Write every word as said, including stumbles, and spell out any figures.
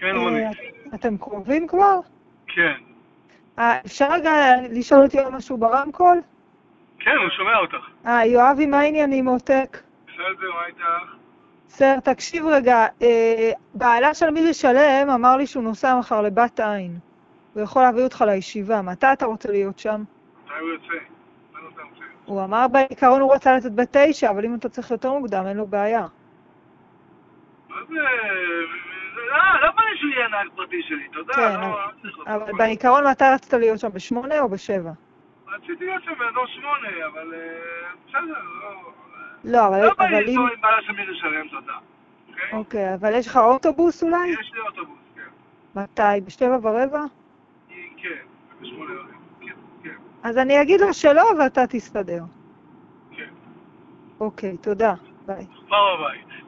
כן, רוני. אתם קרובים כבר? כן. אפשר רגע לשאול אותי על משהו ברמקול? כן, הוא שומע אותך. אה, יואבי, מה העניינים עותק? בסדר, מה איתך? סר, תקשיב רגע, בעלה של מירי שלם אמר לי שהוא נוסע מחר לבת עין. הוא יכול להביא אותך לישיבה. מתי אתה רוצה להיות שם? מתי הוא יוצא? הוא אמר בעיקרון הוא רצה לצאת בתשע, אבל אם אתה צריך יותר מוקדם, אין לו בעיה. מה זה? לא בא לי שהוא יהיה נהג פרטי שלי, אתה יודע? כן, אבל בעיקרון מתי רצית להיות שם? בשמונה או בשבע? רציתי להיות שם באזור שמונה, אבל בסדר, לא... לא, אבל... לא בא לי לנסוע עם בעלה של מירי שלם, תודה. אוקיי, אבל יש לך אוטובוס אולי? יש לי אוטובוס, כן. מתי? בשבע ורבע? כן, בשמונה ורבע, כן, כן. אז אני אגיד לו שלא ואתה תסתדר. כן. אוקיי, תודה. ביי. ביי ביי.